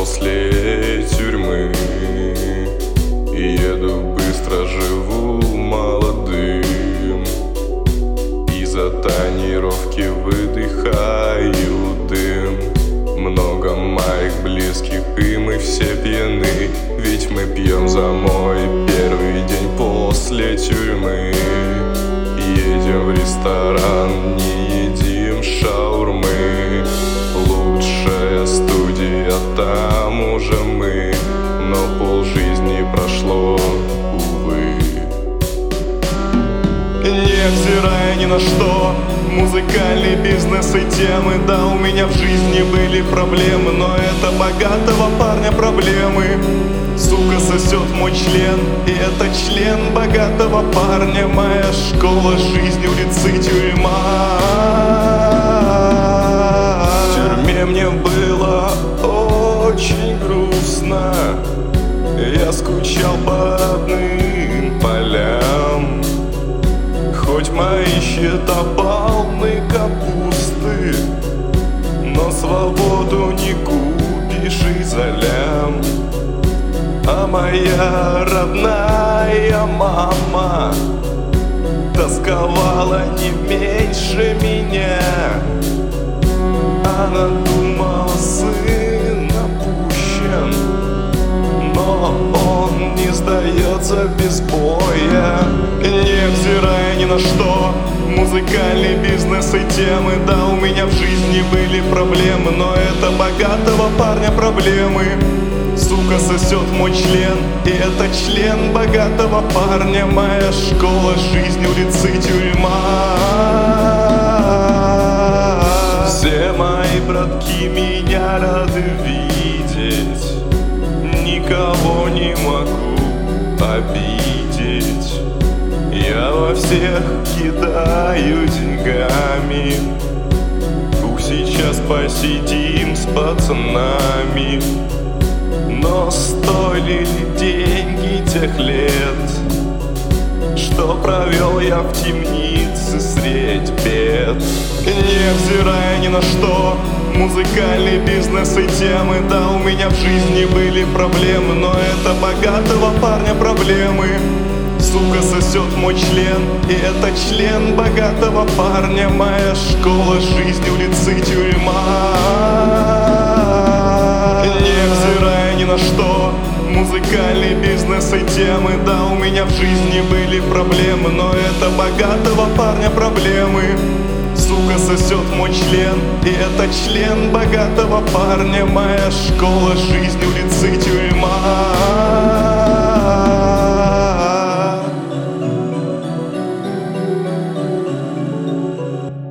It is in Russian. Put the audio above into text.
после тюрьмы. Еду быстро, живу молодым, из-за тонировки выдыхаю дым. Много моих близких, и мы все пьяны, ведь мы пьем за мой первый день после тюрьмы. Едем в ресторан, не едим шаурмы. Лучшая студия, там уже мы, но полжизни прошло, увы. Невзирая ни на что, музыкальный бизнес и темы. Да, у меня в жизни были проблемы, но это богатого парня проблемы. Сука сосет мой член, и это член богатого парня. Моя школа, жизнь, улицы, тюрьма. В тюрьме мне было очень грустно, я скучал по родным полям. Хоть мои счета полны капусты, но свободу не купишь и за лям. А моя родная мама тосковала не меньше меня. Она думала, сын опущен, но он не сдается без боя. Невзирая ни на что, музыкальный бизнес и темы. Да, у меня в жизни были проблемы, но это богатого парня проблемы. Сука сосет мой член, и это член богатого парня. Моя школа, жизнь, улицы, тюрьма. Все мои братки меня рады видеть, никого не могу обидеть. Я во всех кидаю деньгами, ух, сейчас посидим с пацанами. Но стоили ли деньги тех лет, что провел я в темнице средь бед? Невзирая ни на что, музыкальный бизнес и темы. Да, у меня в жизни были проблемы, но это богатого парня проблемы. Сука сосет мой член, и это член богатого парня. Моя школа, жизнь, улицы, тюрьма. Невзирая ни на что, музыкальный бизнес и темы. Да, у меня в жизни были проблемы, но это богатого парня проблемы. Сука сосет мой член, и это член богатого парня. Моя школа, жизнь, улицы, тюрьма.